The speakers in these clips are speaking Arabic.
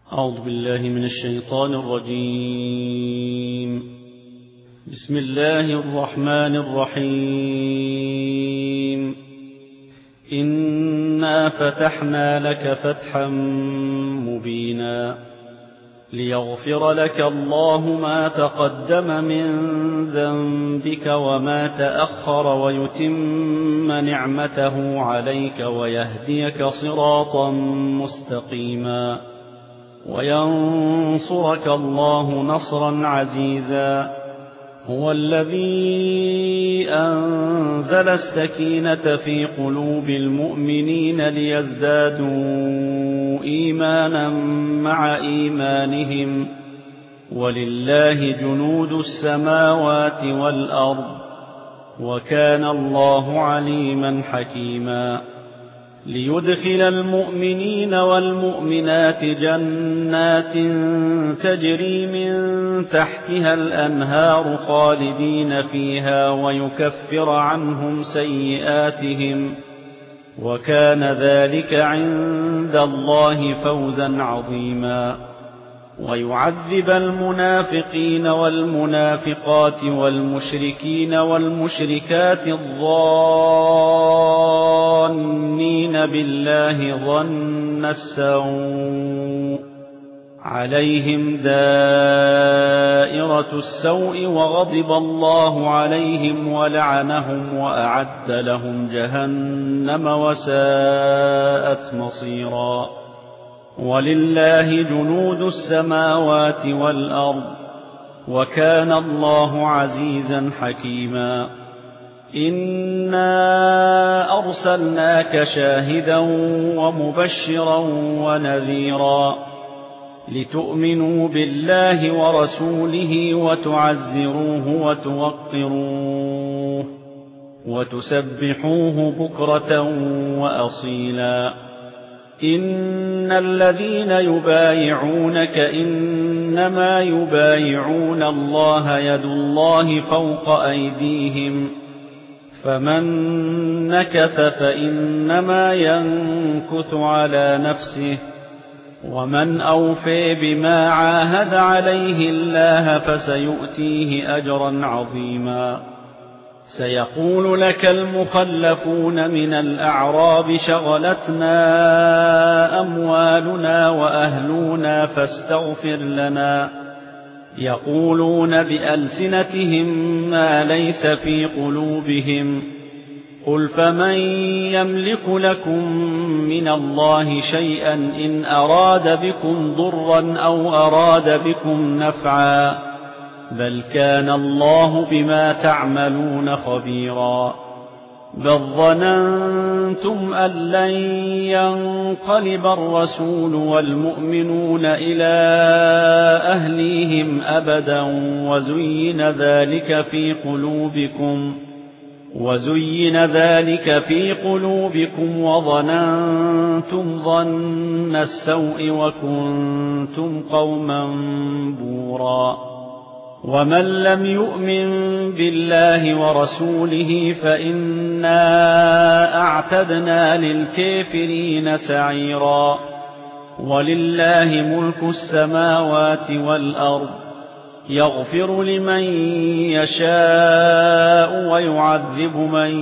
أعوذ بالله من الشيطان الرجيم. بسم الله الرحمن الرحيم. إنا فتحنا لك فتحا مبينا ليغفر لك الله ما تقدم من ذنبك وما تأخر ويتم نعمته عليك ويهديك صراطا مستقيما وينصرك الله نصرا عزيزا. هو الذي أنزل السكينة في قلوب المؤمنين ليزدادوا إيمانا مع إيمانهم ولله جنود السماوات والأرض وكان الله عليما حكيما. ليدخل المؤمنين والمؤمنات جنات تجري من تحتها الأنهار خالدين فيها ويكفر عنهم سيئاتهم وكان ذلك عند الله فوزا عظيما. ويعذب المنافقين والمنافقات والمشركين والمشركات الظانين بالله ظن السوء عليهم دائرة السوء وغضب الله عليهم ولعنهم وأعد لهم جهنم وساءت مصيرا. ولله جنود السماوات والأرض وكان الله عزيزا حكيما. إنا أرسلناك شاهدا ومبشرا ونذيرا لتؤمنوا بالله ورسوله وتعزروه وتوقروه وتسبحوه بكرة وأصيلا. إن الذين يبايعونك إنما يبايعون الله يد الله فوق أيديهم فمن نكث فإنما ينكث على نفسه ومن أوفي بما عاهد عليه الله فسيؤتيه أجرا عظيما. سيقول لك المخلفون من الأعراب شغلتنا أموالنا وأهلنا فاستغفر لنا يقولون بألسنتهم ما ليس في قلوبهم قل فمن يملك لكم من الله شيئا إن أراد بكم ضرا أو أراد بكم نفعا بل كان الله بما تعملون خبيرا. بل ظننتم أن لن ينقلب الرسول والمؤمنون إلى أهليهم أبدا وزين ذلك في قلوبكم وظننتم ظن السوء وكنتم قوما بورا. ومن لم يؤمن بالله ورسوله فإنا أعتدنا للكافرين سعيرا. ولله ملك السماوات والأرض يغفر لمن يشاء ويعذب من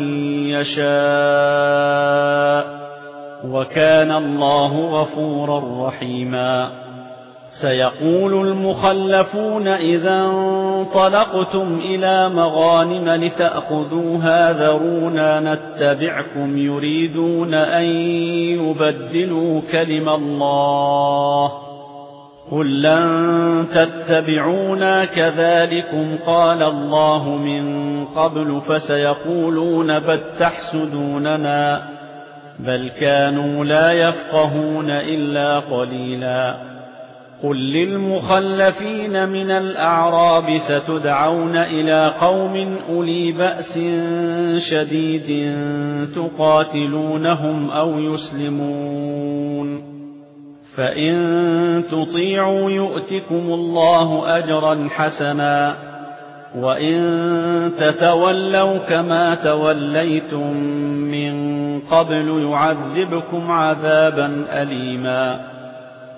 يشاء وكان الله غفورا رحيما. سيقول المخلفون إذا انطلقتم إلى مغانم لتأخذوها ذرونا نتبعكم يريدون أن يبدلوا كلم الله قل لن تتبعونا كذلكم قال الله من قبل فسيقولون بل تحسدوننا بل كانوا لا يفقهون إلا قليلا. قل للمخلفين من الأعراب ستدعون إلى قوم أولي بأس شديد تقاتلونهم أو يسلمون فإن تطيعوا يؤتكم الله أجرا حسنا وإن تتولوا كما توليتم من قبل يعذبكم عذابا أليما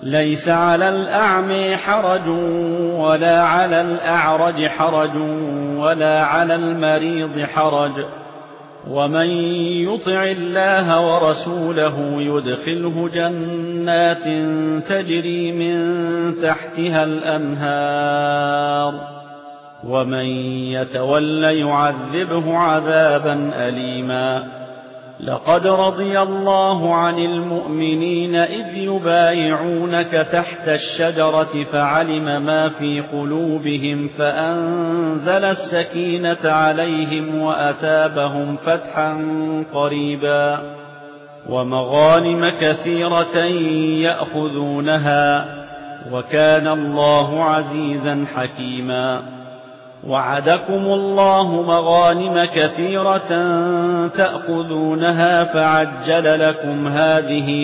ليس على الأعمى حرج ولا على الأعرج حرج ولا على المريض حرج، ومن يطع الله ورسوله يدخله جنات تجري من تحتها الأنهار، ومن يتول يعذبه عذابا أليما. لقد رضي الله عن المؤمنين إذ يبايعونك تحت الشجرة فعلم ما في قلوبهم فأنزل السكينة عليهم وأثابهم فتحا قريبا ومغانم كثيرة يأخذونها، وكان الله عزيزا حكيما. وعدكم الله مغانم كثيرة تأخذونها فعجل لكم هذه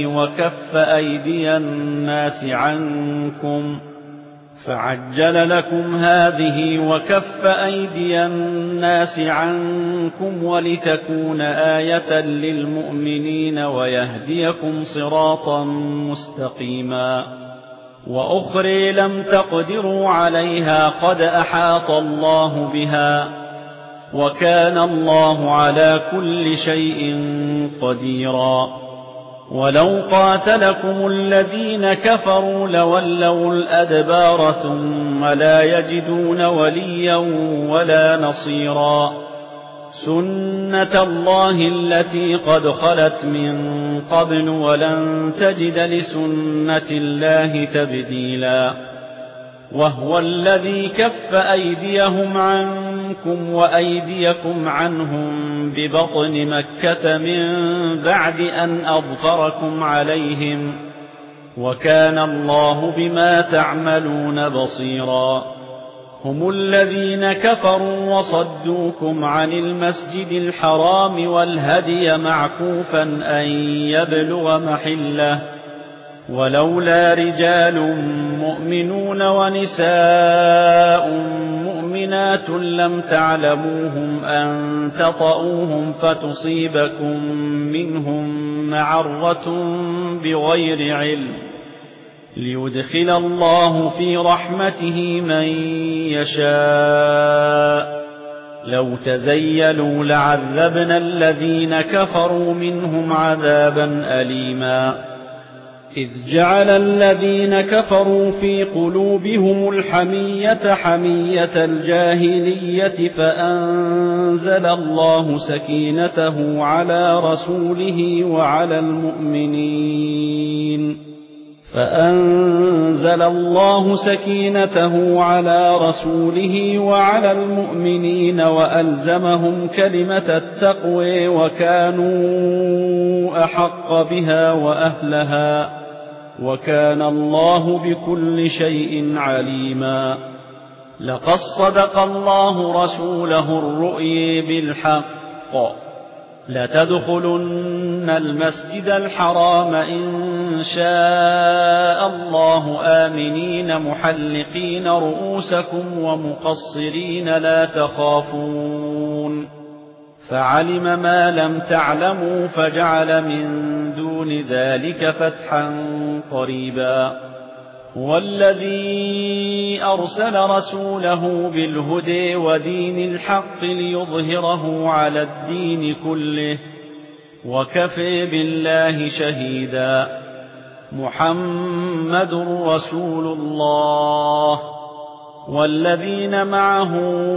وكف أيدي الناس عنكم ولتكون آية للمؤمنين ويهديكم صراطا مستقيما. وأخرى لم تقدروا عليها قد أحاط الله بها، وكان الله على كل شيء قديرا. ولو قاتلكم الذين كفروا لولوا الأدبار ثم لا يجدون وليا ولا نصيرا. سنة الله التي قد خلت من قبل ولن تجد لسنة الله تبديلا. وهو الذي كف أيديهم عنكم وأيديكم عنهم ببطن مكة من بعد أن أظفركم عليهم، وكان الله بما تعملون بصيرا. هم الذين كفروا وصدوكم عن المسجد الحرام والهدي معكوفا أن يبلغ محله، ولولا رجال مؤمنون ونساء مؤمنات لم تعلموهم أن تطؤوهم فتصيبكم منهم معرة بغير علم، ليدخل الله في رحمته من يشاء. لو تزيلوا لعذبنا الذين كفروا منهم عذابا أليما. إذ جعل الذين كفروا في قلوبهم الحمية حمية الجاهلية فأنزل الله سكينته على رسوله وعلى المؤمنين وألزمهم كلمة التقوى وكانوا أحق بها وأهلها، وكان الله بكل شيء عليما. لقد صدق الله رسوله الرؤيا بالحق، لتدخلن المسجد الحرام إن شاء الله آمنين محلقين رؤوسكم ومقصرين لا تخافون، فعلم ما لم تعلموا فجعل من دون ذلك فتحا قريبا. هو الذي أرسل رسوله بالهدى ودين الحق ليظهره على الدين كله، وكفى بالله شهيدا. محمد رسول الله، والذين معه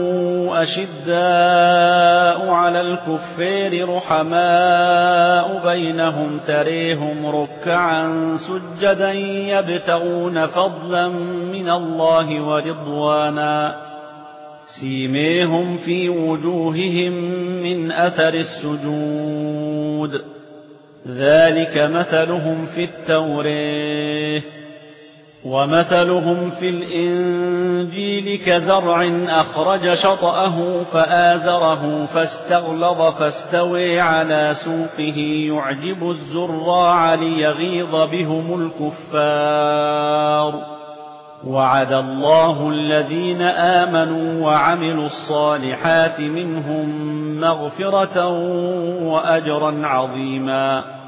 أشداء على الكفار رحماء بينهم تريهم ركعا سجدا يبتغون فضلا من الله ورضوانا، سيماهم في وجوههم من أثر السجود، ذلك مثلهم في التوراة ومثلهم في الإنجيل كزرع أخرج شطأه فآزره فاستغلظ فاستوى على سوقه يعجب الزراع ليغيظ بهم الكفار. وعد الله الذين آمنوا وعملوا الصالحات منهم مغفرة وأجرا عظيما.